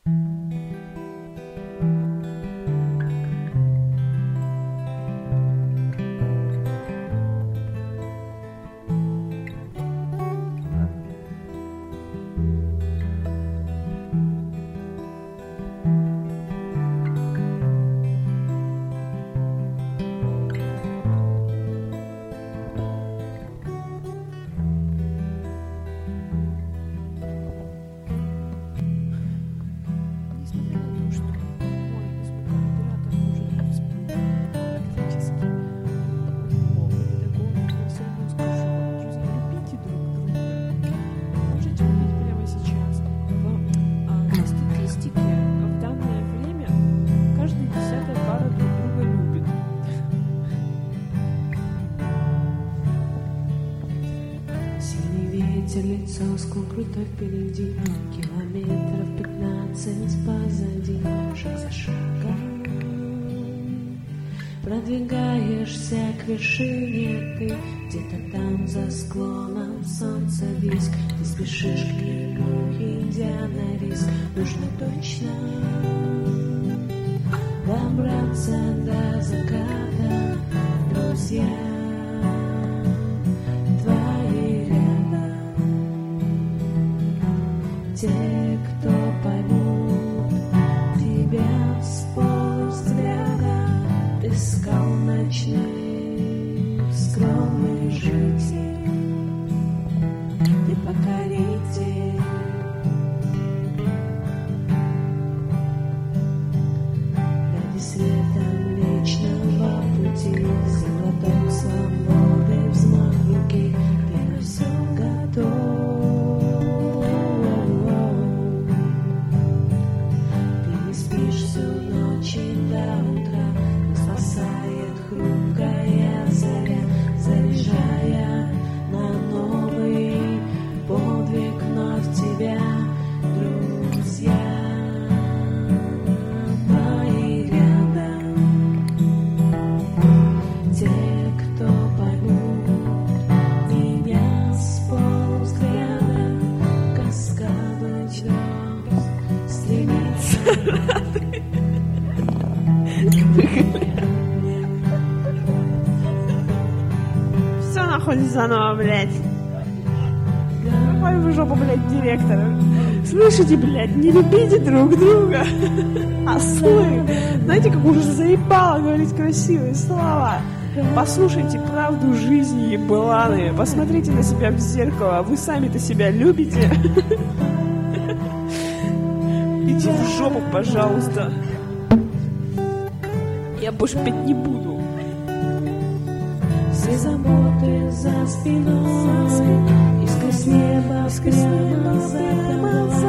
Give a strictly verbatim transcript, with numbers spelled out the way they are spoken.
Лицо круто впереди, километров пятнадцать позади, шаг за шагом продвигаешься к вершине ты, где-то там за склоном солнца диск, ты спешишь к нему, идя на риск, нужно точно добраться до заката, друзья. Те, кто поймут тебя с полувзгляда, искал ночных скромной жизни, не покорите. Ради света вечного пути, за глоток свободы, взмах руки, ты на все готов. Все нахуй заново, блядь. Какой вы жопу, блядь, директор. Слышите, блядь, не любите друг друга. Ослы. Знаете, как уже заебало говорить красивые слова. Послушайте правду жизни, ебланы. Посмотрите на себя в зеркало. Вы сами-то себя любите? Иди в жопу, пожалуйста. Я больше петь не буду. Все заботы за спиной, искать небо, прямо за тобой.